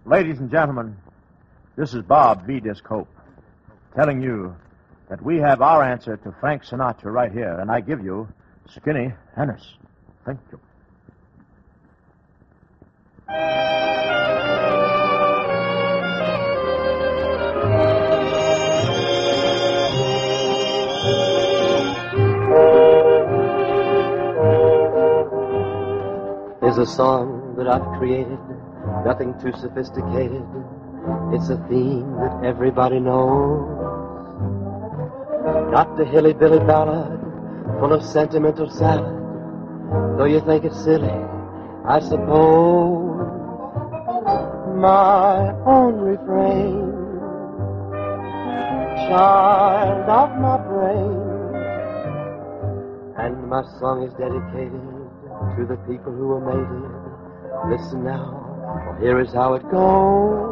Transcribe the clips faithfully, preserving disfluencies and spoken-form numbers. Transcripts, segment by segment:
Ladies and gentlemen, this is Bob V. Disc Hope telling you that we have our answer to Frank Sinatra right here, and I give you Skinny Hennis. Thank you. There's a song that I've created, nothing too sophisticated. It's a theme that everybody knows. Not the hilly-billy ballad full of sentimental salad, though you think it's silly, I suppose. My own refrain, child of my brain, and my song is dedicated to the people who were mated. Listen now, for here is how it goes.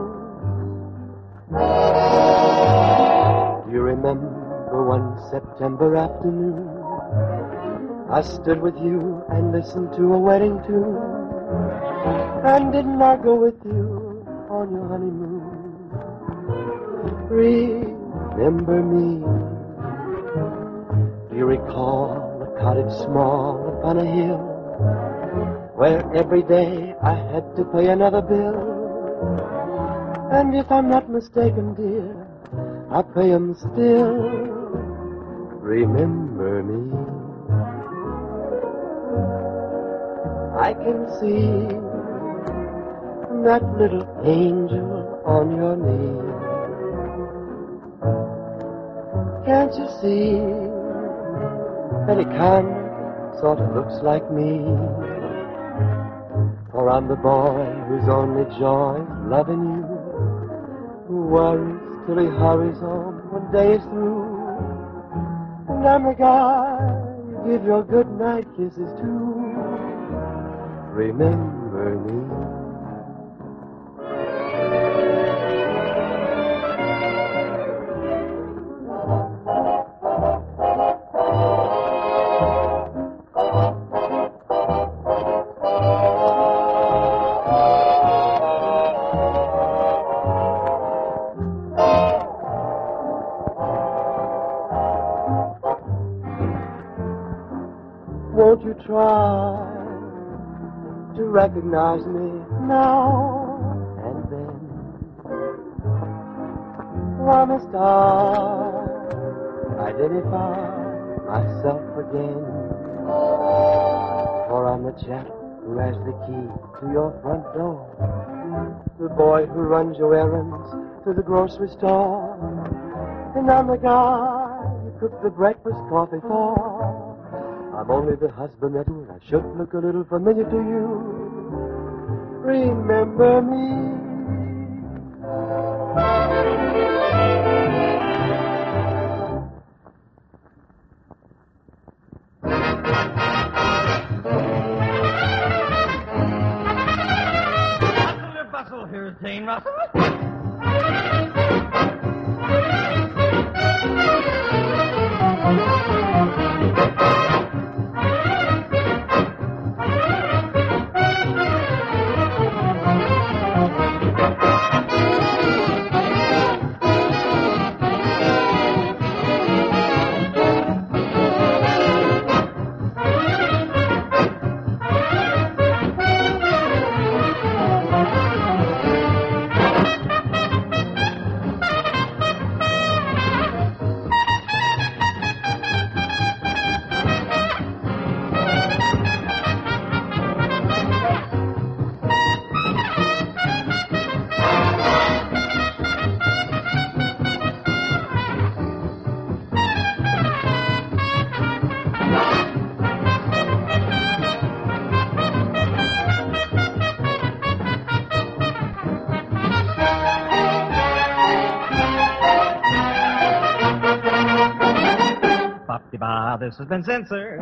Do you remember one September afternoon? I stood with you and listened to a wedding tune. And didn't I go with you on your honeymoon? Remember me? Do you recall a cottage small upon a hill, where every day I had to pay another bill? And if I'm not mistaken, dear, I pay 'em still. Remember me? I can see that little angel on your knee. Can't you see that it kind sort of looks like me? For I'm the boy whose only joy is loving you, who worries till he hurries home when day is through. And I'm the guy you give your good night kisses to. Remember me? Won't you try to recognize me now and then? Why must I identify myself again? For I'm the chap who has the key to your front door, the boy who runs your errands to the grocery store, and I'm the guy you cook the breakfast coffee for. I'm only the husband that I should look a little familiar to you. Remember me? Bustle, bustle, here's Jane Russell. This has been censored.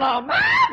outlaw.